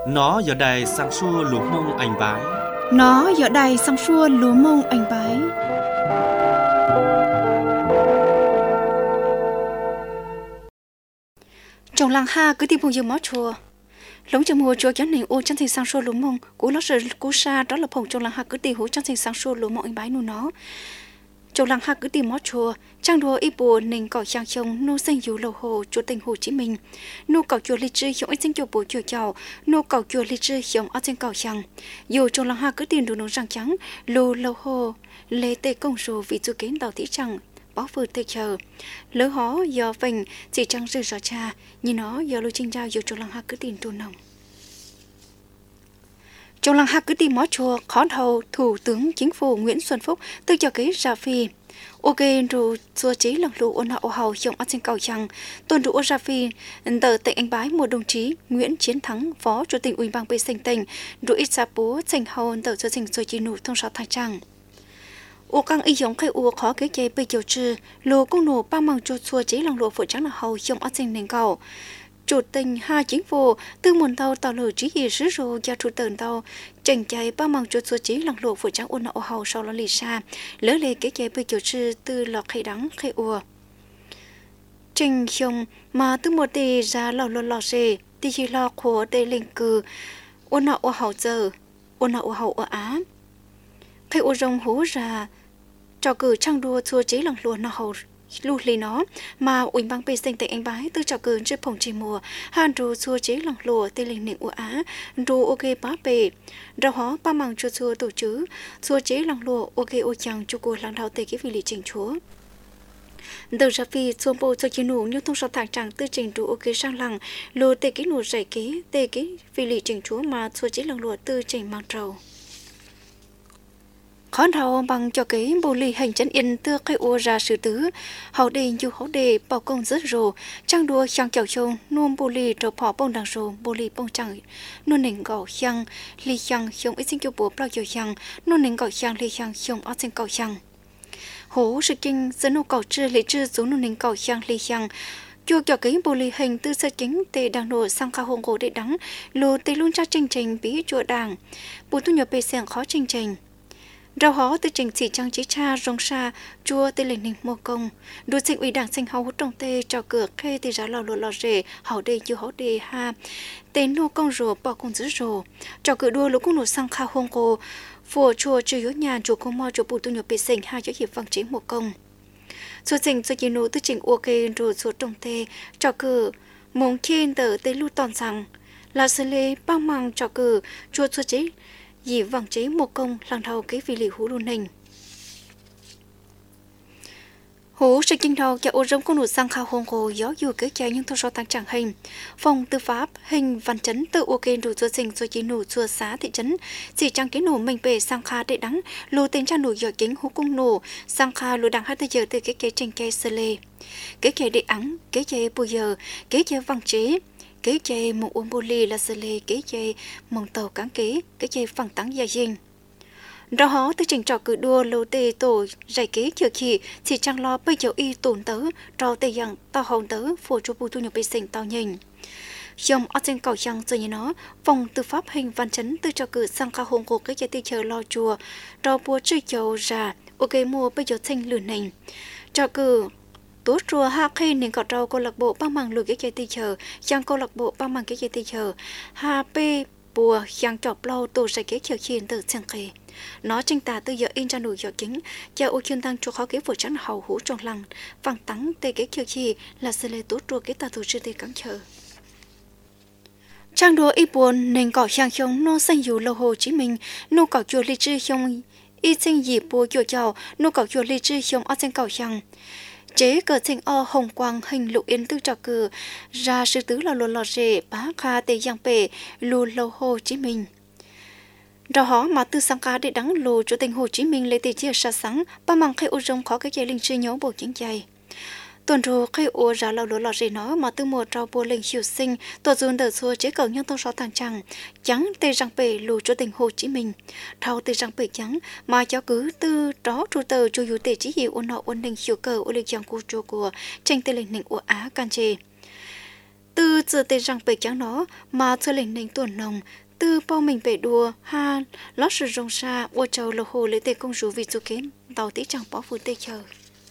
Nó giờ đài sang xua lúa mông anh bái. Nó giờ đài sang xua lúa mông anh bái. Trong làng ha cứ tìm phong dương mó chùa. Lống chừng mùa chùa chán này ô chân thành sang xua lúa mông. Cú lót rồi cú xa đó là phong trong làng ha cứ tìm hú chân thành sang xua lúa mông anh bái nu nó. Trong làng ha cứ tìm mó chùa. Trang đùa y bùa nền cỏ trang chông nô xanh dù lầu hồ chùa tình Hồ Chí Minh. Nô cỏ chùa lý trư hiệu ít sinh chùa bùa chùa chào. Nô cỏ chùa lý trư hiệu ở trên cỏ trang. Dù trong làng ha cứ tìm đồ nông răng trắng. Lù lầu hồ lê tê công rồ vì chùa kén tàu tí trăng. Báo vừa tê chờ. Lỡ hó do vành chỉ trăng rư rõ cha. Nhìn nó do lưu trinh trao dù trong làng ha cứ tìm đồ nông. Trong làng ha cứ tìm mó chùa khó thầu Thủ tướng Chính phủ Nguyễn Xuân Phúc từ cho kế ra phi. Ok rồi xua chí lần lụ ôn hậu hầu trong ở trên cầu trăng tuần rủ ra phi tờ tỉnh anh bái một đồng chí Nguyễn Chiến Thắng phó chủ tịch ủy ban vệ sinh tỉnh rủ ít sa bố thành hầu tờ cho thành rồi chỉ nụ thông sáu thái trăng. Ô căng y giống khai ô khó kế chế bây giờ trừ lô công nổ ba mang cho xua chí lần lụ phụ trắng là hầu trong ở trên nền cầu. Chủ tình hai chính phủ từ nguồn tàu tạo lời trí ý sứ rô do chủ tần tàu tranh chạy ba mang cho số chí lăng lộ phụ trắng ôn hậu hầu sau đó lì xa lỡ lê kế chạy bởi chủ sư từ lọ khai đắng khai ua tranh xong mà từ một đề ra lọ rề thì chỉ lọ của đề linh cử ôn hậu hầu giờ ôn hậu hầu ở Á khai ua rồng hú ra trò cử trang đua số chí lăng lộ nó hầu lưu lý nó mà ủy ban vệ sinh tỉnh anh bái từ trò cơn trên phòng chỉ mùa hàn rù xua chế lỏng lùa tê linh nịnh của Á rù ok bá bề rau hó ba măng cho xua tổ chứ xua chế lỏng lùa ok ô chàng cho cô lãng đạo tê cái vị lý trình chúa từ ra phi xua bộ cho chiến nụ như thông số thẳng trắng từ trình rù ok sang lăng lùa tê cái nụ dạy kế tê cái vị lý trình chúa mà xua chế lỏng lùa từ trình mang trầu khó thầu bằng cho cái bồ lì hành chân yên tưa khai ua ra sự tứ hậu đề dù hậu đề bảo công rất rồ trang đua sang chào châu nuông bồ lì rồi bỏ bông đằng rồ bồ lì bông chẳng nuông nền gạo xăng lì xăng xong ít sinh cho bố bao giờ xăng nuông nền gạo xăng lì xăng xong ở trên gạo xăng hố sự kinh dẫn nô gạo chưa lì chưa xuống nuông nền gạo xăng lì xăng chua cho cái bồ lì hành tư sơ chính tê đang nổ sang khao hồng cổ để đắng lù tê luôn ra trình trình bí chùa đảng bố tu nhập bề sẹn khó trình trình rau hó từ trình chỉ trang trí cha rong sa chua tê lên ninh mô công đua sinh ủy đảng sinh hậu trong tê trò cửa khê tê giá lò lò rể hậu đề chưa hậu đề ha tên nô công rùa bỏ công giữ rùa trò cửa đua lũ công nổ sang khao hông cô phùa chùa chưa yếu nhà chùa công mò chùa bù tu nhập bề sinh hai chỗ hiệp văn chế mô công số trình số chỉ nô từ trình ok rồi số trong tê trò cửa mong khen tờ tê lưu toàn rằng là xử lý băng măng trò cửa chùa số chế dì vàng chế một công làm thầu cái vị lý hú luôn hình hú sự kinh đầu cho ô rống con nụt sang khao hông hồ gió dù kế chạy nhưng thôi so tăng trạng hình phòng tư pháp hình văn chấn tự ok đủ cho sinh cho chỉ nụ chùa xá thị trấn chỉ trang cái nổ mình về sang kha để đắng lù tên cha nụ giỏi kính hú cung nổ sang kha lù đằng 2 giờ từ cái tranh cây sơ lê cái cây để ắng cái cây bùi giờ cái cây vàng chế kế chơi một uống bô ly là sơ lê kế chơi mong tàu cán kế chơi phẳng tắng gia dinh đó hó từ trình trò cử đua lô tê tổ giải kế chờ khi chỉ trang lo bây giờ y tổn tớ trò tê rằng tao hồng tớ phổ cho bù thu nhập bê sinh tao nhìn dòng ở trên cầu trăng rồi như nó phòng tư pháp hình văn chấn từ trò cử sang khao hồng của cái chơi tê chờ lo chùa trò bùa chơi chầu ra ok mua bây giờ thanh lửa nành trò cử tốt rùa ha khi nên có trâu câu lạc bộ băng măng lùi cái chơi tì chờ chẳng câu lạc bộ băng măng cái chơi tì chờ ha pe bùa chẳng chọc lâu tổ sẽ cái chờ chiên từ sang kề nó tranh tà từ giờ in ra nổi giờ kính chờ ô chuyên tăng cho khó cái vừa trắng hầu hú trong lăng vàng tắng tê cái chờ chi là sẽ lấy tốt rùa cái tà thủ sư tê cắn chờ trang đùa y buồn nên cỏ sang trong nô xanh dù lâu Hồ Chí Minh nô cỏ chùa lý trư trong y sinh dịp bùa chùa chào nô cỏ chùa lý trư trong ở trên cỏ sang chế cờ sinh o hồng quang hình lục yên tư trò cử ra sư tứ là lò rể bá kha tê giang bể lù lâu Hồ Chí Minh đó hó mà từ sang cá để đắng lù chủ tịch Hồ Chí Minh lấy tê chia sa sáng ba mang khai ô rong khó cái dây linh sư nhớ bộ chính chạy tuần rồi khai ô ra lò rể nó mà từ mùa trao bộ linh siêu sinh tổ dùn đỡ xua chế cờ nhân tông sáu thằng trăng trắng tê giang bể lù chủ tịch Hồ Chí Minh thao tê giang bể trắng mà cho cứ từ đó trụ tờ cho dù tê chỉ hiệu ôn họ ôn linh siêu cờ ôn linh giang cu chua của tranh tê linh nịnh của Á can chê từ giờ tê rằng bể chẳng nó mà thưa lệnh nành tuần nồng từ bao mình bể đùa ha lót sự rong xa ô châu lô hồ lấy tê công rủ vì chú kiến tàu tí chẳng bỏ phụ tê chờ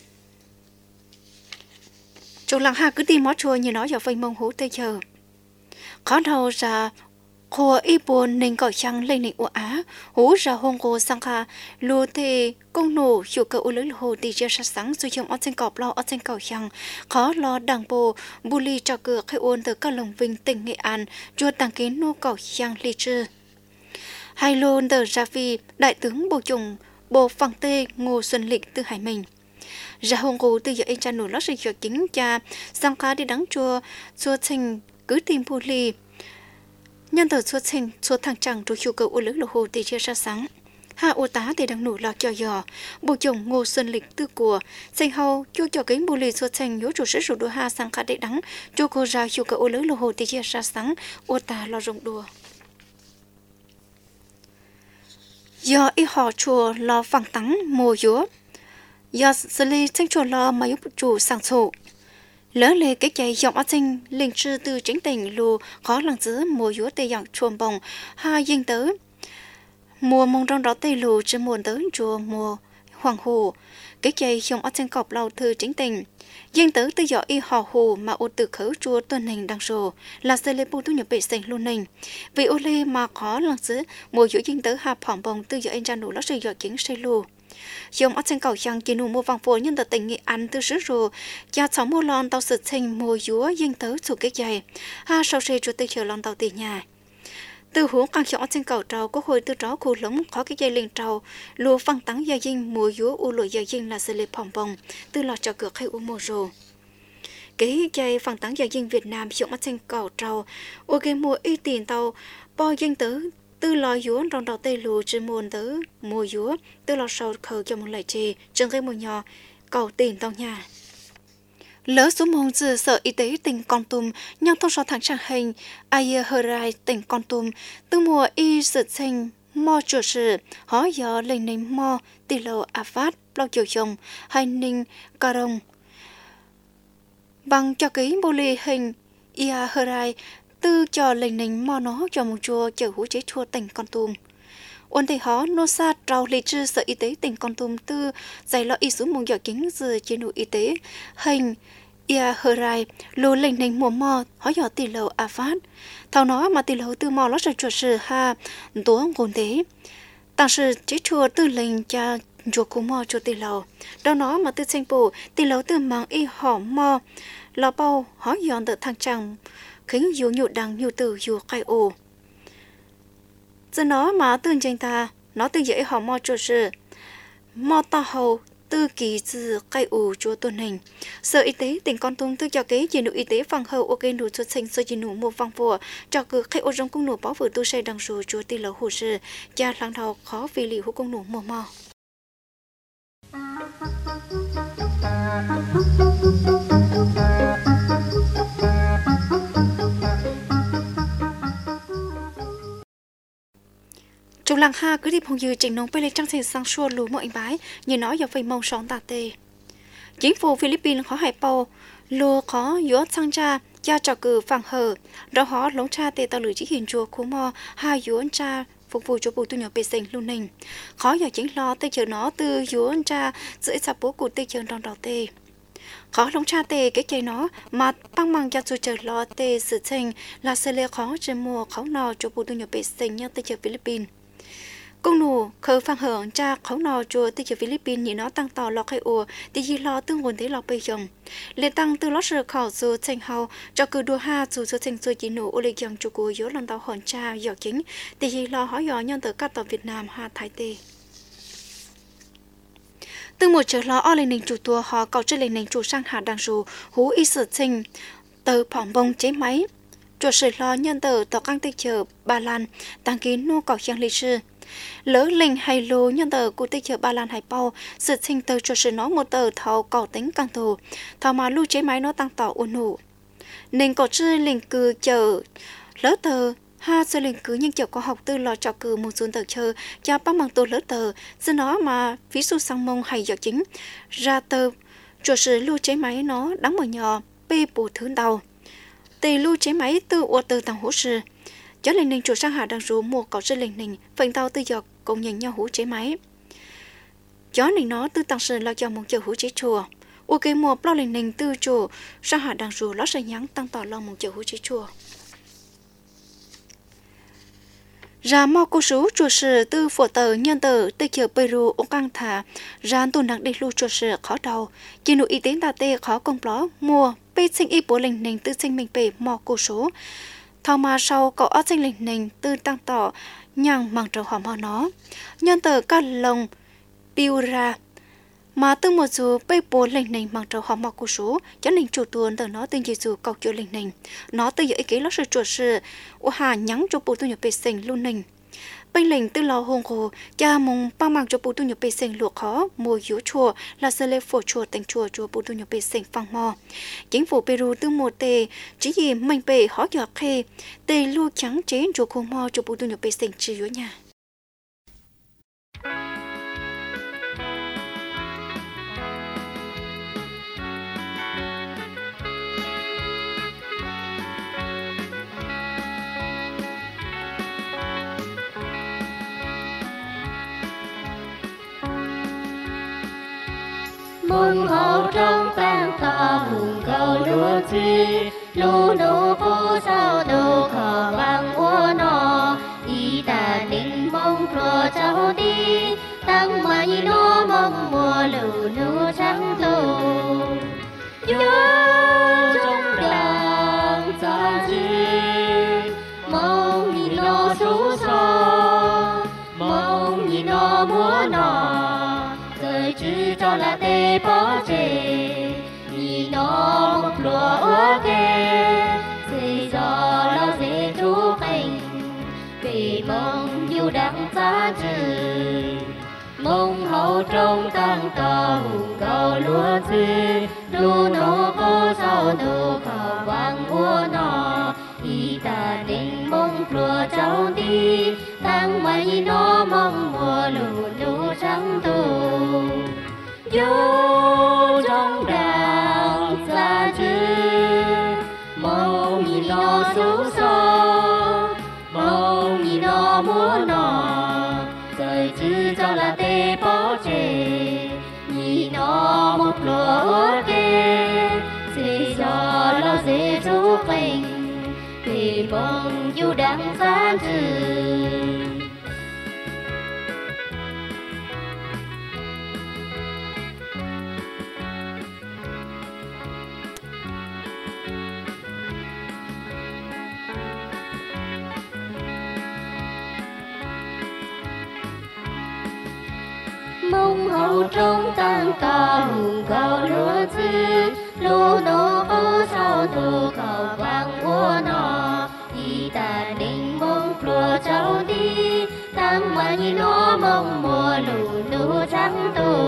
chỗ làng ha cứ tìm mó chùa như nó giờ phây mông hú tê chờ khó đầu ra khô y buồn nên gọi chăng lên nịnh của Á hú ra hông cô sang kha lù tê công nổ chủ cơ u lớn hồ đi chơi sát sáng rồi chồng ở trên cọp lo ở trên cầu chăng khó lo đảng bộ bù lì cho cửa khai ôn từ các lồng vinh tỉnh Nghệ An chùa đăng ký nô cầu chăng lì trư hai lôn tờ ra phi đại tướng bộ trùng bộ phẳng tê Ngô Xuân Lịch từ Hải Mình ra hông cô từ giờ anh cha nổ lót sự cho chính cha sang kha đi đắng chùa thành cứ tìm bù lì nhân tờ xuất thằng chẳng rồi chủ cầu u lớn lô hồ thì chưa ra sáng hạ ô tá thì đang nổi lọt cho giò bộ chồng Ngô Xuân Lịch tư của xanh hầu cho cái bù lì xuất thành nhớ chủ sử đua ha sang khá để đắng cho cô ra chủ cầu u lớn lô hồ thì chưa ra sáng ô tá lo rộng đùa do y họ chùa lo phẳng tắng mùa dúa do xử lý tranh chùa lo mà giúp chủ sang sổ lỡ lề cái chạy dòng ở trên linh sư từ chính tỉnh lù khó lăng giữ mùa dúa tây dòng chuồn bồng ha yên tới mùa mông trong đó tây lù chỉ muôn tới chùa mùa hoàng hồ cái chạy dòng ở trên cọp lâu từ chính tỉnh yên tới từ giỏ y họ hồ mà ô từ khấu chùa tuần hình đăng sổ là xe lê bù tu nhập bệ sành luôn nình vì ô lê mà khó lăng giữ mùa dúa yên tới hạ phỏng bồng từ giỏ anh ra nụ lót sự giỏ kiến xây lù dòng ở trên cầu chăng chỉ nụ mua vàng phố nhân tờ tỉnh Nghệ An từ rứa rồi cha cháu mua lon tàu sự thành mùa dúa yên tới chủ cái dày ha sau xe cho tới chờ lon tàu tiền nhà từ hướng càng chọn trên cầu trầu có hồi từ đó khu lống có cái dây liền trầu lùa phăng tắng gia dinh mùa dúa u lùa gia dinh là xử lý phòng bồng từ lọt cho cửa khai u mùa rồi cái dây phăng tắng gia dinh Việt Nam chọn ở trên cầu trầu ô cái mùa y tiền tàu bo yên tới từ lò dúa trong đầu tây lù trên muôn tới mùa dúa từ lò sầu khờ cho một lời trì trong cái mùa nhỏ cầu tiền tàu nhà lỡ số môn từ sở y tế tỉnh Kon Tum nhằm thông số tháng trạng hình ai Herai tỉnh Kon Tum từ mùa y sự sinh mò chủ sự hỏi giờ lên nền mò tỷ lệ Afat bao chiều chồng hay ninh Karong bằng cho ký bô lì hình ia Herai từ cho lệnh nền mò nó cho một chùa chở hú chế chùa tỉnh Kon Tum ôn thì họ nô sa trao lý trư sở y tế tỉnh Kon Tum từ giải lo y số mong giỏi kính từ chế độ y tế hình ia Herai lô lệnh nền mùa mò hỏi giờ tỷ lệ Afat thao nó mà tỷ lệ từ mò lót rồi chùa sự ha tố ngôn thế tăng sự chế chùa từ lệnh cha chùa cú mò chùa tỷ lệ đó nó mà từ tranh bộ tỷ lệ từ mang y họ mò lò bao hỏi dọn từ thang trăng khiến dù nhụ đằng nhụ từ dù khai ồ giờ nó mà tương tranh ta nó từ dễ họ mò cho sự mò ta hầu từ kỳ từ khai ồ chúa tuần hình sở y tế tỉnh Kon Tum từ cho cái chế độ y tế phòng hậu ok đủ xuất sinh sơ chỉ nụ một vòng phùa cho cứ khai ồ trong cung nụ bảo vừa tu xây đằng số chúa tỷ lệ hồ sơ cha lăng đầu khó vì liệu cung nụ mò mò trong làng ha cứ đi phong dư trình nôngไปเลยtrang trình sang xua lù mọi bái như nói giờ phải mong sóng tà tê chính phủ Philippines khó hải bao lùa khó yếu sang cha cha trò cử phẳng hở đó họ lống cha tê tao lử chỉ hình chùa cú mò hai yếu cha phục vụ cho bộ tu nhỏ bề sinh luôn nình khó giờ chính lo tê chờ nó từ yếu cha giữa sạp bố của tê chờ đòn đỏ tê khó lống cha tê cái cây nó mà tăng mang cho dù chờ lo tê sự trình là sẽ lê khó trên mùa khó nò cho bộ tu nhỏ bề sinh như tê chờ Philippines công nụ khởi phang hưởng cha khẩu nò chùa từ chợ Philippines nhị nó tăng tỏ lọ khai ủa thì gì lo tương nguồn thế lọ bây dòng lệ tăng từ lót sờ khảo dù thành hậu cho cứ đua ha dù số thành dù chỉ nụ ô lệ dòng chùa của yếu lần tàu hòn cha giỏ chính thì gì lo hỏi giỏ nhân từ các tàu Việt Nam ha Thái tê từ một trở lo o lên nền chủ tua họ cầu trên lên nền chủ sang hạ đằng dù hú y sự trình từ phỏng bông chế máy chùa sự lo nhân từ tàu căng tây chợ Ba Lan tăng kín nô cầu trang lịch sử lỡ lệnh hay lô nhân tờ của tây chợ Ba Lan hải bao sự sinh tờ cho sự nó một tờ thầu cầu tính càng thù thầu mà lưu chế máy nó tăng tỏ ôn nụ nên có chư lệnh cử chợ lỡ tờ ha sự lệnh cử nhưng chợ có học tư lò trò cử một số tờ chờ cho bác bằng tổ lỡ tờ do nó mà ví dụ sang mông hay giờ chính ra tờ cho sự lưu chế máy nó đắng mở nhỏ bê bù thứ đầu tây lưu chế máy từ ô từ tầng hỗ sự cho linh ninh chủ sang hạ đang rủ mua có sự linh ninh phanh tàu từ giờ cùng nhận nhau hỗ chế máy cho ninh nó từ tầng sự là cho một chợ hỗ chế chùa ok mua bao linh ninh từ chùa sang hạ đang rủ lót sợi nhắn tăng tỏ lòng một chợ hỗ chế chùa ra mò cô số chùa sự từ phổ tờ nhân tờ từ chợ Peru ông căng thả ra tuần nặng đi lưu chùa sự khó đầu chỉ nội y tế ta tê khó công ló mua bê sinh y bố linh ninh từ sinh mình bề mò cô số thao mà sau có ớt sinh linh ninh từ tăng tỏ nhang mang trầu hòm hò nó nhân tờ các lồng biu ra mà từ một số bê bố linh ninh mang trầu hòm hò cô số cho linh chủ tuần tờ nó tên Giêsu cầu chữa linh ninh nó từ giữa ý kiến lót sự chùa sự ô hà nhắn cho bố tu nhập bê sinh luôn ninh bên lệnh từ lò hồng hồ cha mong ba mang cho bố tu nhập bê sinh luộc khó mua yếu chùa là sơ lê phổ chùa thành chùa cho bố tu nhập bê sinh phang mò chính phủ Peru từ một tề chỉ gì mình bề khó giọt khê tề lu trắng chế cho khu mò cho bố tu nhập bê sinh chỉ yếu nhà mừng hậu trong tan ta mừng cầu lúa chi lúa nô cô sao đồ khờ bằng ua nọ y ta định mong pro cháu đi tăng mai nó mong mùa lũ lúa trắng tù nhớ trong đàn xa chi mong nhìn nó số so mong nhìn nó múa nọ chỉ cho là tê bỏ chê vì nó một lúa ua kê dì dò lo dễ chú tình vì mong yêu đắng giá trừ mong hậu trong tăng tò hùng cầu lúa chi lúa nô cô sao đồ khảo vang ua nọ y ta định mong lúa cháu đi tăng mây nó mong mùa lũ lũ trắng tù vô trong đàn xa chứ mong nhìn nó xấu xó mong nhìn nó múa nọ rời chứ cho là tê bỏ chê nhìn nó một lúa ua kê dì dò lo dễ chú tình vì mong yêu đắng giá trừ mong hậu trong tăng ta hùng cầu lúa chi lúa nô cô sao đồ cầu vang ua nọ y ta định mong lúa cháu đi tăng mai nó mong mùa lũ lũ trắng tù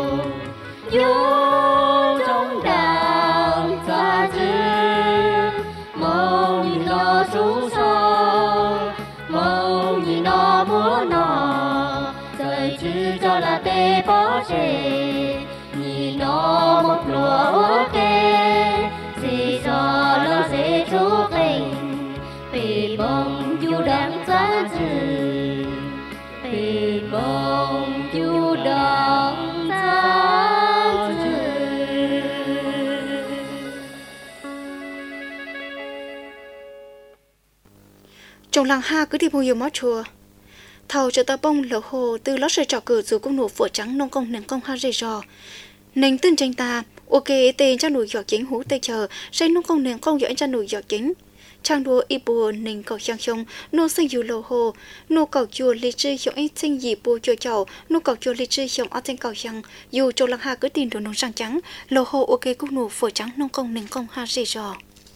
vô trong đàn xa chứ mong nhìn nó số so mong nhìn nó múa nọ rời chứ cho là tê bỏ chê nhìn nó một lúa ua kê dì dò lo dễ chú tình vì mong yêu đắng giá trừ vì mong yêu đắng giá trừ trong làng ha cứ đi mua nhiều món chùa thầu cho ta bông lỡ hồ từ lót sợi trò cử dù công nổ phở trắng nông công nền công ha rây rò nền tin tranh ta ok tên cha nổi giọt chính hú tây chờ xây nông công nền công giỏi cha nổi giọt chính trang đua y bùa nền cầu trang sông nô sinh dù lỡ hồ nô cầu chùa lịch sử hiệu ít sinh dị bùa chùa chậu nô cầu chùa lịch sử hiệu ở trên cầu trang dù trong làng ha cứ tin đồ nông sang trắng lỡ hồ ok công nổ phở trắng nông công nền công ha rây rò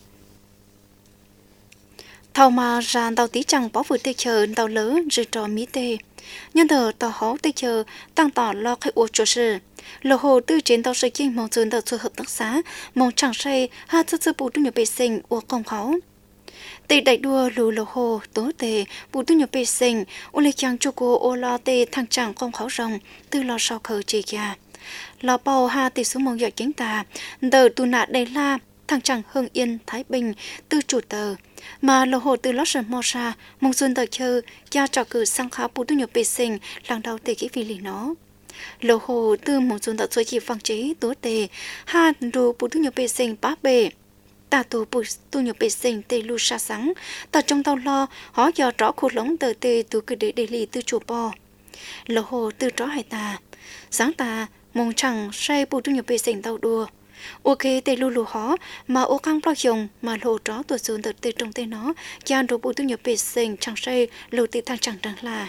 thầu mà ra tàu tí chẳng bỏ vừa tê chờ tàu lớn rồi trò mỹ tê nhân thờ tàu hó tê chờ tăng tỏ lo khai ô chỗ sự lô hồ tư chiến tàu xây kinh mong dừng tàu sự hợp tác xã mong chẳng say ha chất sự bù tu nhập bê sinh ô công kháo tê đại đua lù lô hồ tố tê bù tu nhập bê sinh ô lê chàng chu cô ô lo tê thăng chẳng công kháo rồng tư lo sau khờ chê kìa lo bầu ha tê xuống mong giọt chính tà đờ tu nạ đầy la thằng chẳng Hưng Yên, Thái Bình, từ chủ tờ. Mà lô hồ từ lót sần mò ra, mong xuân tờ chơi, cha trò cử sang khá bù tu nhập bê sinh, làng đầu tê kỹ vì lì nó. Lô hồ từ mong xuân tờ chơi chỉ vang chế, tố tê, ha đồ bù tu nhập bê sinh bá bê. Ta tổ bù tu nhập bê sinh tê lưu xa sáng, ta trong tàu lo, họ dò rõ khu lống tờ tê tù cứ để lì từ chủ bò. Lô hồ từ rõ hải ta, sáng ta, mong chẳng say bù tu nhập bê sinh tàu đùa. Ok tê lưu lù hó mà ô khang bao dòng mà lô chó tuột xuống tờ tê trong tê nó chan đồ bù tu nhập bê sinh chẳng say lô tê thang chẳng đáng là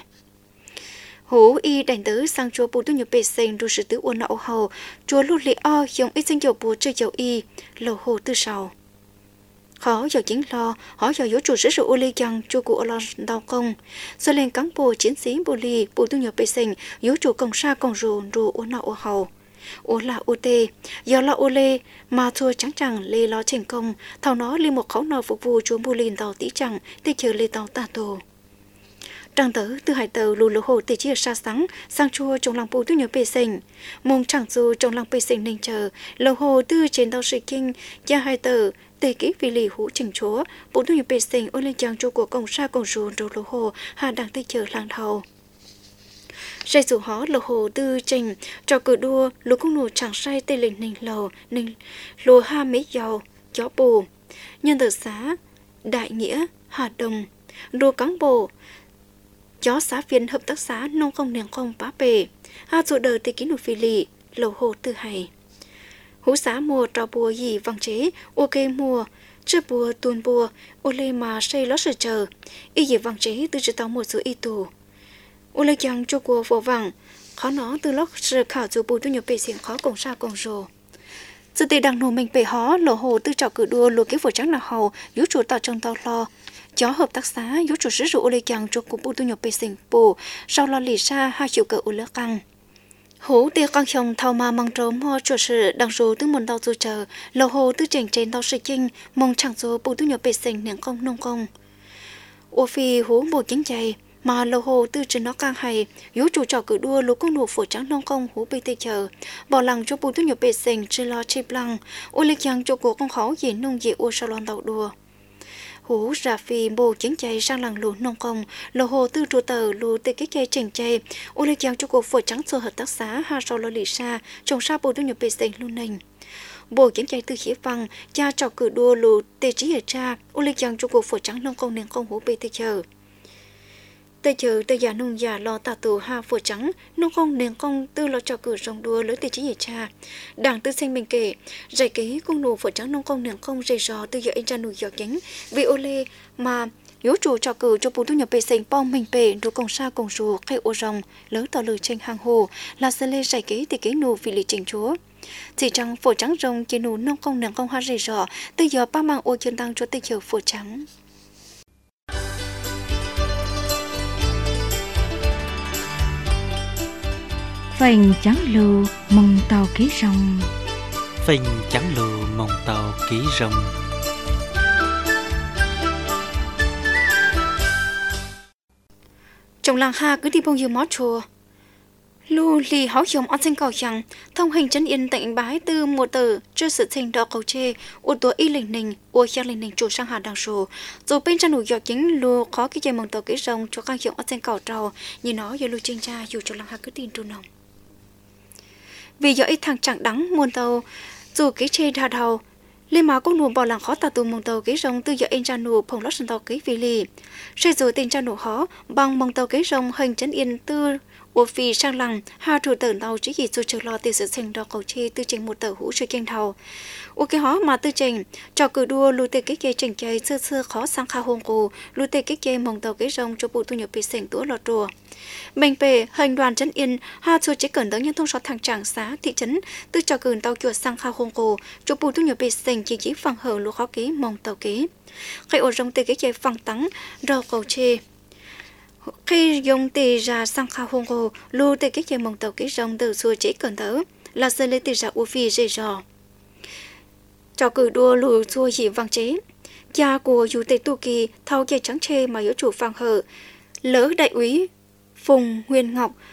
hú y đánh tứ sang chùa bù tu nhập bê sinh đủ sự tứ uốn nạo hầu chùa lụt lì o dòng ít sinh dầu bù chơi dầu y lô hồ tư sầu khó giờ chính lo họ giờ yếu chủ sử dụng ô lê chăng chùa của lo đào công rồi lên cán bộ chiến sĩ bù lì bù tu nhập bê sinh yếu chủ công sa công rùn rù uốn nạo hầu ô là ô tê giờ là ô lê mà thua trắng chẳng lê lo thành công thảo nó lên một khẩu nọ phục vụ chúa bù lìn tàu tí chẳng để chờ lê tàu ta tổ trăng tớ từ hải tàu lù lù hồ từ chia xa sáng sang chua trong làng bù tu nhập bê sinh mong chẳng dù trong làng bê sinh nên chờ lù hồ từ trên tàu sự kinh gia hải tàu tê kỹ vì lì hũ chỉnh chúa bù tu nhập bê sinh ô lên chàng chua của công sa công rùn rồi lù hồ hà đang tê chờ làng thầu dây dù hó lô hồ tư trình cho cử đua lô công nụ chẳng say tê lình nình lầu nình lô ha mấy giàu gió bù nhân tử xá đại nghĩa hà đồng đua cán bộ gió xá viên hợp tác xã nông công nền công bá bể ha dù đời tê ký nụ phi lì lô hồ tư hay hú xá mùa trò bùa gì vang chế ok mùa chưa bùa tuôn bùa ô lê mà say lót sự chờ y gì vang chế từ chỉ tao một số y tù ô lê chàng cho cô vô vàng khó nó từ lúc sự khảo dù bù tu nhập bề xiềng khó cổng xa cổng rồ sự tì đằng nổ mình bề hó lộ hồ tư trào cử đua lùa kế phổ trắng là hầu yếu chủ tạo trong tàu lo chó hợp tác xã yếu chủ sử dụng ô lê chàng cho cô bù tu nhập bề xiềng bù sau lo lì xa 2 triệu cỡ ô lê căng hú tia căng chồng thao mà mang trống ho chủ sự đằng rồ từ môn tàu dù chờ lộ hồ tư trình trên tàu sự chinh mong chẳng số bù tu nhập bề xiềng nền công nông công ô phi hú bù chính chạy mà lô hồ tư trên nó càng hay yếu chủ trò cử đua lũ công nụ phổ trắng nông công hú bê tê chờ bỏ lằng cho bù tu nhập bê sinh chỉ lo chip lăng ô lịch chàng cho cuộc công khẩu gì nông dị ô salon tàu đua hú ra phi bồ chiến chạy sang lằng lũ nông công lô hồ tư trụ tờ lũ tê cái chạy trình chạy ô lịch chàng cho cuộc phổ trắng sơ hợp tác xã ha sau lo lì xa trồng sa bù tu nhập bê sinh luôn nành bộ chiến chạy từ khía văng cha trò cử đua lũ tê trí ở cha ô lịch chàng cho cuộc phổ trắng nông công nền công hú bê tê chờ tê chờ tê già nông già lo tà tù ha phổ trắng nông công nền công tư lo trò cử rong đua lưới tê chí cha đảng tư sinh mình kể giải kế công nụ phổ trắng nông công nền công dây rò tư giờ anh cha nụ giọt chính vì ô lê mà yếu chủ trò cử cho bù tu nhập bề sinh bom mình bể đồ công sa công rù khai ô rong lỡ tỏ lử tranh hàng hồ là xe lê giải kế tê kế nụ vì lì trình chúa chỉ trắng phổ trắng rong chỉ nụ nông công nền công ha dây rò tư giờ ba mang ô chân tăng cho tê chờ phổ trắng phành trắng lù mong tàu ký rồng phình trắng lù mong tàu ký rồng trong làng ha cứ đi bao nhiêu mót chùa lu lì háo dòng ở trên cầu chẳng thông hành chân yên tịnh bái từ một tờ chưa sự thành đỏ cầu chê ô tua y linh nình ô cha linh nình chủ sang hà đằng sổ rồi bên chân nụ giọt chính lu có cái dây mong tàu ký rồng cho các dòng ở trên cầu trầu như nó giờ lu trên cha dù cho làng ha cứ tin trù nồng vì giờ ít thằng chẳng đắng muôn tàu dù cái chê đà đầu lên mà con nụ bỏ làng khó tà tù mong tàu ký rồng từ giờ anh cha nụ phòng lót sân tàu ký vì lì rồi rồi tên cha nụ khó bằng mong tàu ký rồng hành chân yên tư ô phi sang lăng hà thủ tờ tàu chỉ gì cho chờ lo từ sự thành đo cầu chi tư trình một tờ hũ cho kênh thầu ô cái hó mà tư trình cho cử đua lùi tê cái trình chơi sơ sơ khó sang kha hôn cổ lùi tê cái chơi mong tàu cái rồng cho bộ thu nhập bị sành túa lọt rùa mình về hành đoàn chân yên hà cho chỉ cần tới nhân thông số thằng tràng xá thị trấn tư cho cử tàu chuột sang kha hôn cổ cho bộ thu nhập bị sành chỉ phẳng hở lúa khó ký mong tàu ký khai ô rồng tê cái chơi phẳng tắng rau cầu chi khi dùng tì ra sang kha hông hồ lưu tì cái chơi mong tàu cái rong từ xưa chỉ cần tớ là sơ lê tì ra u phi dây rò cho cử đua lùi xua dị vang chế cha của dù tì tu kỳ thao chơi trắng chê mà yếu chủ phang hở lỡ đại úy Phùng Nguyên Ngọc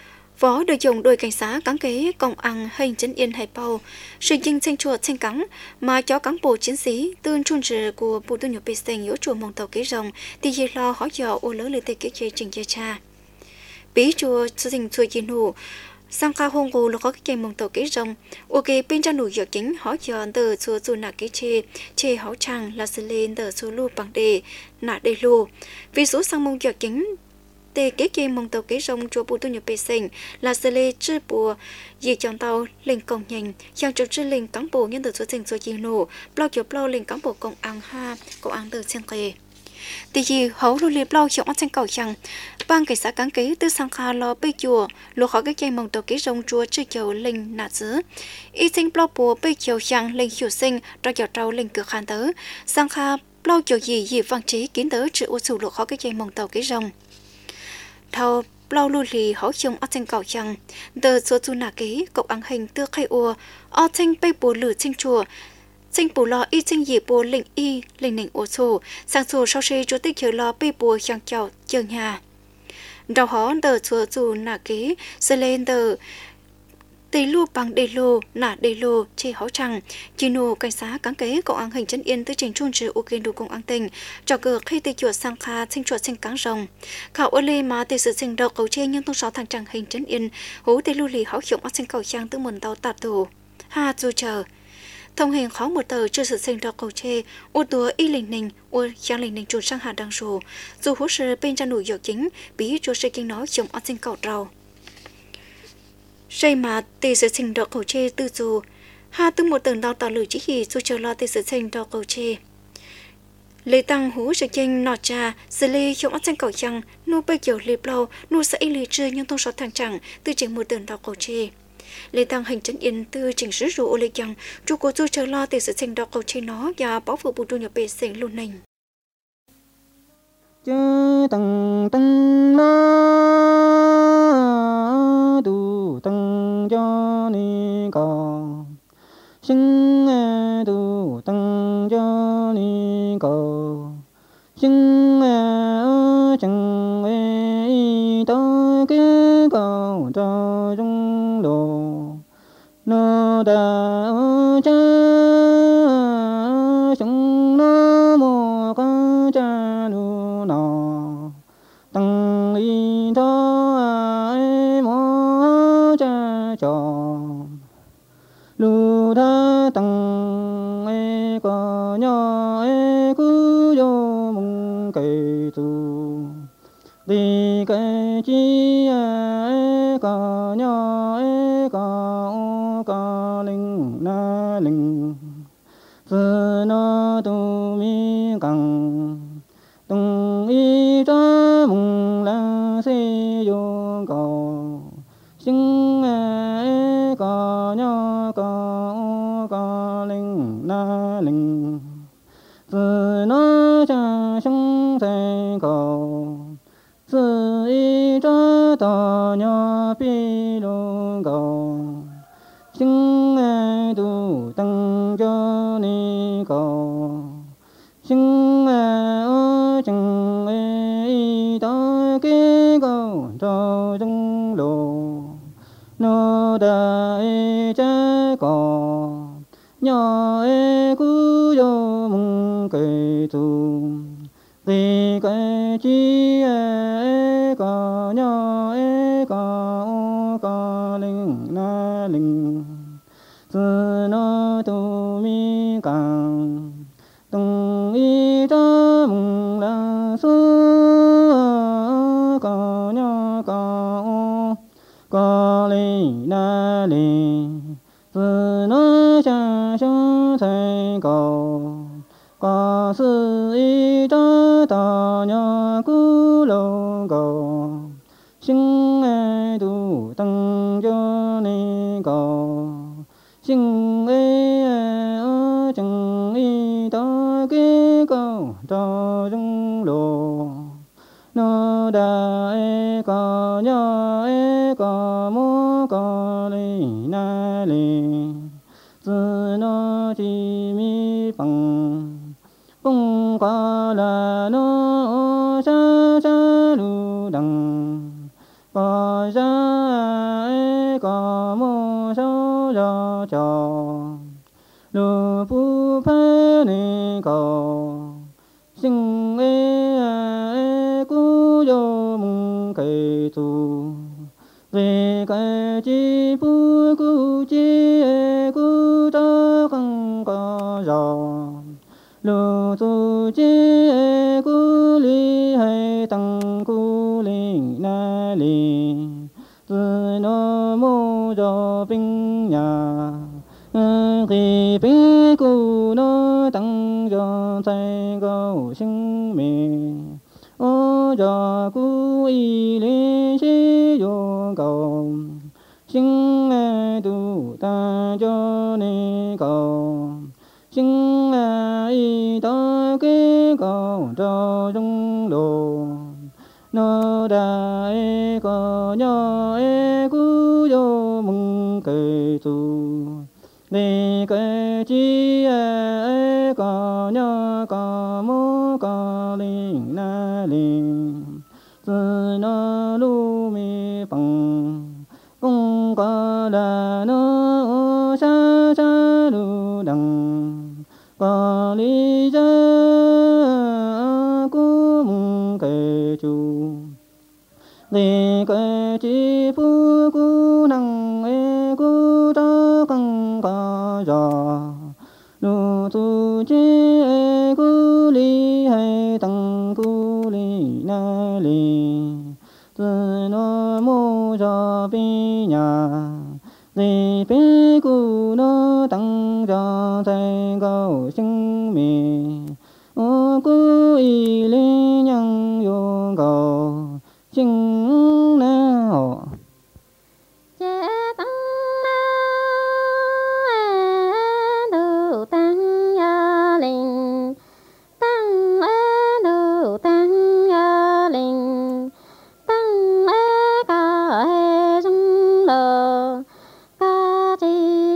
Phó đội trưởng đội cảnh sát cán kế công an hành chính yên Hải Bầu, sự dinh tranh chùa tranh cắn mà cho cán bộ chiến sĩ tương trung trừ của bộ tư nhập bê sinh yếu chùa mong tàu kế rồng thì dì lo hỏi dò ô lỡ lê tê kế chế trình gia cha. Bí chùa sự tình chùa dì nụ, sang ca hông gồ là có cái cây mong tàu kế rồng, ok bên cha nụ dọ chính hỏi dò tờ chùa chùa nạ kế chê hỏi chàng là sự lên tờ chùa lưu bằng đề, nạ đề lưu. Vì số sang mong dọ chính tê kế kê mong tàu kế rong chùa bù tu nhập bê sinh là sơ lê chư bùa dì chọn tàu lên công nhanh chàng chụp chư lên cán bộ nhân từ số tình số dì nổ bao kiểu bao lên cán bộ công an ha công an từ sen kề tì dì hấu lưu liệp bao hiệu ăn sen cầu chàng ban cảnh sát cán kế từ sang kha lo bê chùa lùa khỏi cái cây mong tàu kế rong chùa chư chiều lên nạt dứ y sinh bao bùa bê chiều chàng lên hiệu sinh ra kiểu trâu lên cửa khan tớ sang kha bao chiều dì vang trí kiến tớ chữ ô sù lùa khỏi cái cây mong tàu kế rong thâu lâu lưu lì hỗ chung ở trên cầu chăng từ số chu nà ký cậu ăn hình tư khai ua ở trên bay bùa lử trên chùa trên bùa lo y trên dì bùa lệnh y lệnh nỉnh ô sù sang sù sau khi chủ tịch chờ lo bay bùa chẳng chào chờ nhà đầu hó từ số chu nà ký sẽ lên từ tây lu bằng đề lô nà đề lô chê hó chăng chỉ nô cảnh sát cán kế cậu ăn hình chân yên tới trình trung trừ u kiên đủ công an tình cho cờ khi tây chuột sang kha sinh chuột sinh cáng rồng khảo ở lê mà tây sự sinh đầu cầu chê nhưng tung sáu thằng trăng hình chân yên hú tây lu lì háo dụng ở sinh cầu trang tư mần tàu tạt tù ha du chờ thông hình khó một tờ chưa sự sinh đầu cầu chê u tua y lình nình u trang lình nình chuột sang hà đăng sù dù hú sự bên trang nụ dọc chính bí chuột sẽ kinh nói dụng ở sinh cầu trầu xây mà tì sự sinh đọc cầu chê tư dù ha từ một tầng đào tạo lử chỉ hì dù chờ lo tì sự sinh đọc cầu chê lê tăng hú sự chênh nọ trà sự lê trong ắt xanh cầu chăng nu bây kiểu lê blau nu sẽ lê chơi nhưng thông sót thằng chẳng từ trình một tầng đọc cầu chê lê tăng hành chân yên từ trình sứ rủ ô lê chăng chú cô dù chờ lo tì sự sinh đọc cầu chê nó và bảo vụ bù đu nhập bê sinh luôn nình chơ tăng tăng na tu tăng cho ni co sinh tu tăng cho ni co sinh chẳng ai to cái cầu cho trong đồ nó đã cha chúng nó một con cha nu nọ tăng y cho ai mô cha cho lu tha tăng ai có nhỏ ai cứ vô mong cây tu đi cái chi ai có nhỏ ai có linh na linh giờ nó tu mi càng tung y cho mong la se yo cầu sinh ai có nhỏ có linh na linh giờ nó cha sống thế cầu giờ y cho tao nhỏ pi lo cầu sinh ai tu tăng cho ni cầu sinh ai chẳng ai ta cái cầu cho trong đồ nó đại cha cò nhỏ ai cứ vô mong cây tu thì cái chi ai có nhỏ ai có linh na linh giờ nó tu mi càng tung y cho mong la su có nhỏ có linh na linh giờ nó cha sống thay cầu có sự y cho ta nhỏ cứ lâu cầu sinh ai tu tăng cho ni cầu sinh ai ở chẳng y ta cái cầu cho trong đồ nó đại có nhỏ ai có mô có li na li giờ nó chỉ mi bằng bông qua là nó cha cha lu đằng có ra có mô sao ra cho lu pu phê ni cầu sinh e cu yo mung cây tu về cái chi pu cu chi cu ta không có gió lu tu chi cu li hay tăng cu li na li từ nó mô cho bình nhà khi bình cu nó tăng cho thay cầu sinh mệnh ô cho cu y li chi yo cầu sinh tu ta cho ni cầu sinh y ta kế cầu cho trung đồ nó đã có nhỏ cú yo mừng cây tu vì cái chi có nhỏ có mô có linh na linh từ nó lu mi bằng cũng có là nó xa xa lu đằng có lý do của mừng cây chu vì cái chi phu cu năng cu ta không có gió lu tu chi cu li hay tăng cu li na li từ nó mô cho bi nhà vì bi cu nó tăng cho thay cầu sinh mì ô cu y li nhang yo cầu chính nào chế tăng đủ tăng ya linh tăng đủ tăng ya linh tăng ca hệ dung lờ ca chi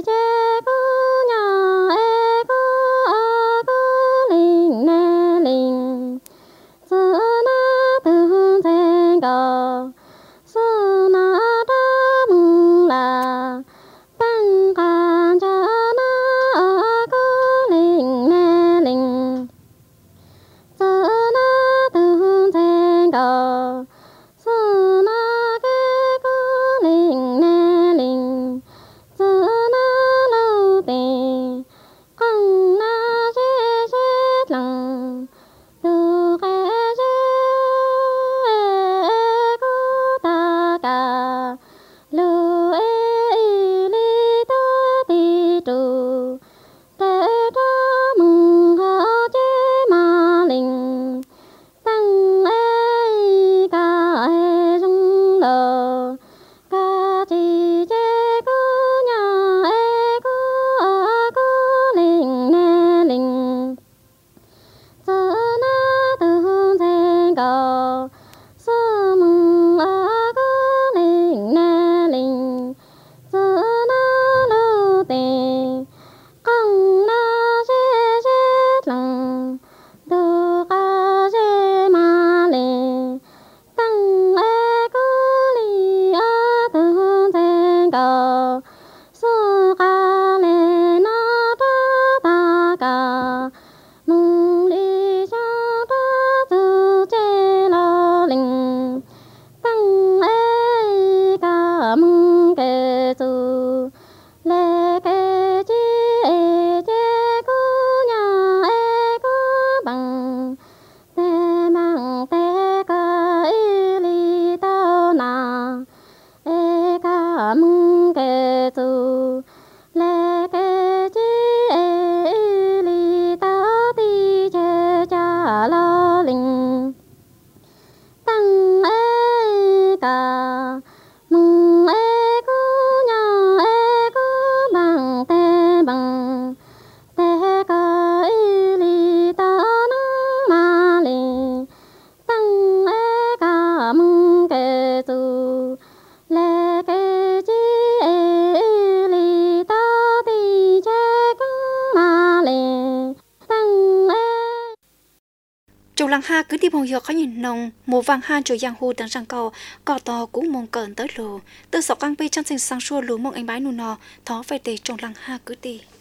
lăng ha cứ đi bồng giọt có nhìn nồng mùa vàng ha rồi giang hồ đang răng cầu cò to cũng mong cờn tới lù từ sọ căng pe chân sinh sang xua lù mong anh bái nụ nọ thó về để trong lăng ha cứ đi